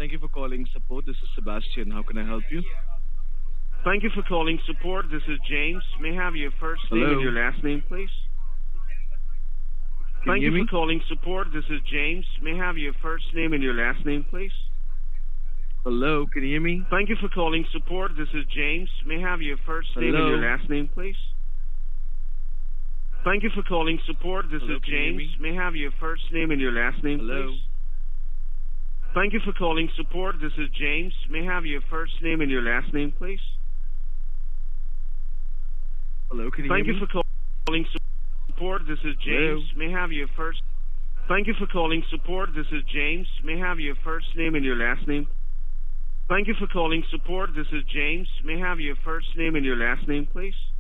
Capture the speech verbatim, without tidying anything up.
Thank you for calling support. This is Sebastian. How can I help you? Thank you for calling support. This is James. May I have your first name Hello? and your last name, please? Can Thank you you hear for me? calling support. This is James. May I have your first name and your last name, please? Hello? Can you hear me? Thank you for calling support. This is James. May I have your first name and your Hello? last name, please? Thank you for calling support. This Hello? is Can you hear James. me? May I have your first name and your last name, Hello? please? Thank you for calling support. This is James. May I have your first name and your last name, please? Hello? Can you hear Thank you me? for calling support. This is James. Hello? May I have your first Thank you for calling support. This is James. May I have your first name and your last name? Thank you for calling support. This is James. May I have your first name and your last name, please?